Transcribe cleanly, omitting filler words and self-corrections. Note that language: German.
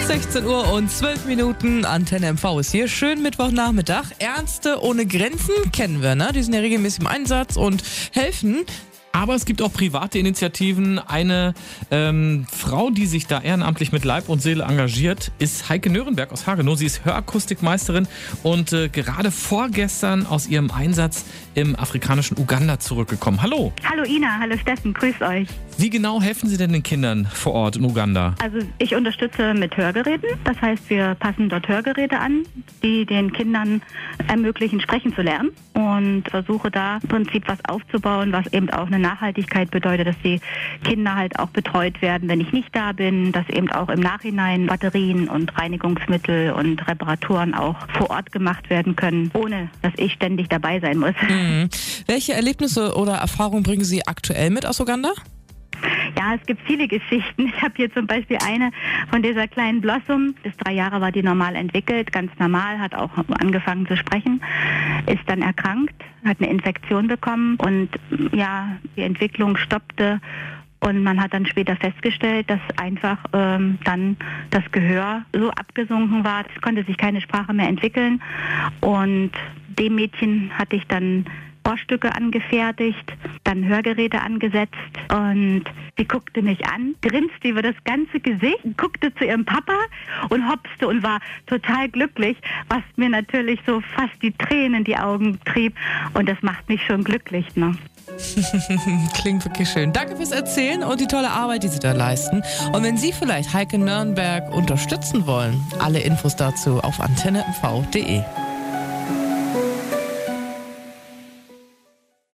16 Uhr und 12 Minuten, Antenne MV ist hier. Schönen Mittwochnachmittag. Ärzte ohne Grenzen kennen wir, ne? Die sind ja regelmäßig im Einsatz und helfen. Aber es gibt auch private Initiativen. Eine Frau, die sich da ehrenamtlich mit Leib und Seele engagiert, ist Heike Nörenberg aus Hagenow. Sie ist Hörakustikmeisterin und gerade vorgestern aus ihrem Einsatz im afrikanischen Uganda zurückgekommen. Hallo. Hallo Ina, hallo Steffen, grüß euch. Wie genau helfen Sie denn den Kindern vor Ort in Uganda? Also ich unterstütze mit Hörgeräten. Das heißt, wir passen dort Hörgeräte an, die den Kindern ermöglichen, sprechen zu lernen. Und versuche da im Prinzip was aufzubauen, was eben auch eine Nachhaltigkeit bedeutet, dass die Kinder halt auch betreut werden, wenn ich nicht da bin, dass eben auch im Nachhinein Batterien und Reinigungsmittel und Reparaturen auch vor Ort gemacht werden können, ohne dass ich ständig dabei sein muss. Mhm. Welche Erlebnisse oder Erfahrungen bringen Sie aktuell mit aus Uganda? Ja, es gibt viele Geschichten. Ich habe hier zum Beispiel eine von dieser kleinen Blossom. Bis 3 Jahre war die normal entwickelt, ganz normal, hat auch angefangen zu sprechen, ist dann erkrankt, hat eine Infektion bekommen und ja, die Entwicklung stoppte. Und man hat dann später festgestellt, dass einfach dann das Gehör so abgesunken war, es konnte sich keine Sprache mehr entwickeln. Und dem Mädchen hatte ich dann Ohrstücke angefertigt, dann Hörgeräte angesetzt und sie guckte mich an, grinste über das ganze Gesicht, guckte zu ihrem Papa und hopste und war total glücklich, was mir natürlich so fast die Tränen in die Augen trieb und das macht mich schon glücklich, ne? Klingt wirklich schön. Danke fürs Erzählen und die tolle Arbeit, die Sie da leisten. Und wenn Sie vielleicht Heike Nörenberg unterstützen wollen, alle Infos dazu auf antennemv.de.